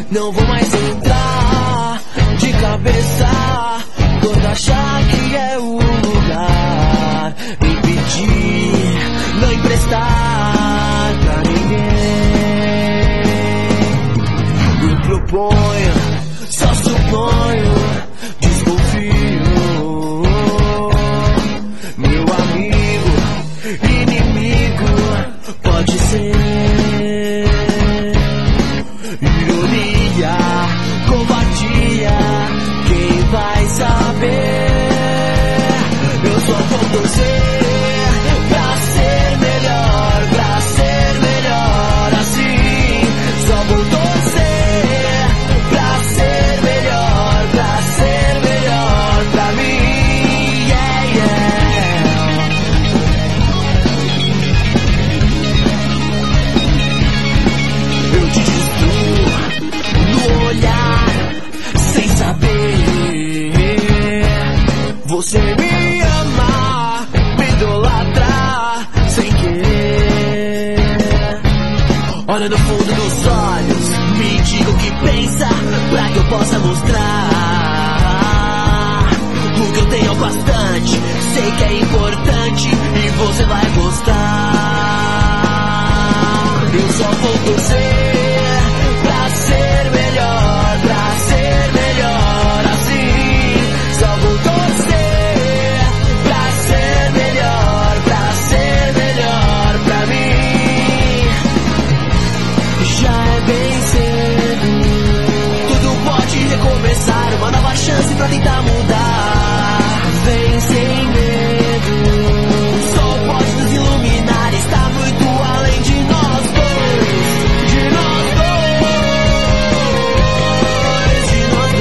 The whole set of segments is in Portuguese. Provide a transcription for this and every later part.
Não vou mais entrar de cabeça quando achar que é o lugar. Me pedir, não emprestar pra ninguém. Me proponho, só suponho, desconfio. Meu amigo, inimigo, pode ser. Ironia, covardia, quem vai saber? Eu só vou torcer pra ser melhor assim. Só vou torcer pra ser melhor pra mim. Yeah, yeah. Eu te destruo no olhar, sem saber. Você me ama, me idolatra, sem querer. Olha no fundo dos olhos, me diga o que pensa, pra que eu possa mostrar. O que eu tenho é bastante, sei que é importante e você vai gostar. Eu só vou torcer pra ser melhor assim. Só vou torcer pra ser melhor pra mim. Já é bem cedo, tudo pode recomeçar, uma nova chance pra tentar mudar. Vem sem medo, o sol pode nos iluminar, está muito além de nós dois.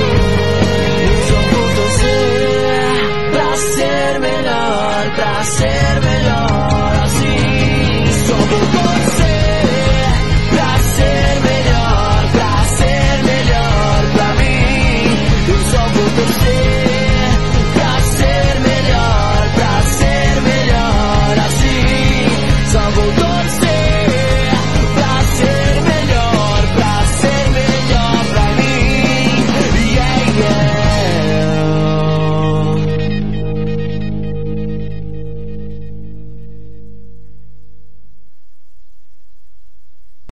Pra ser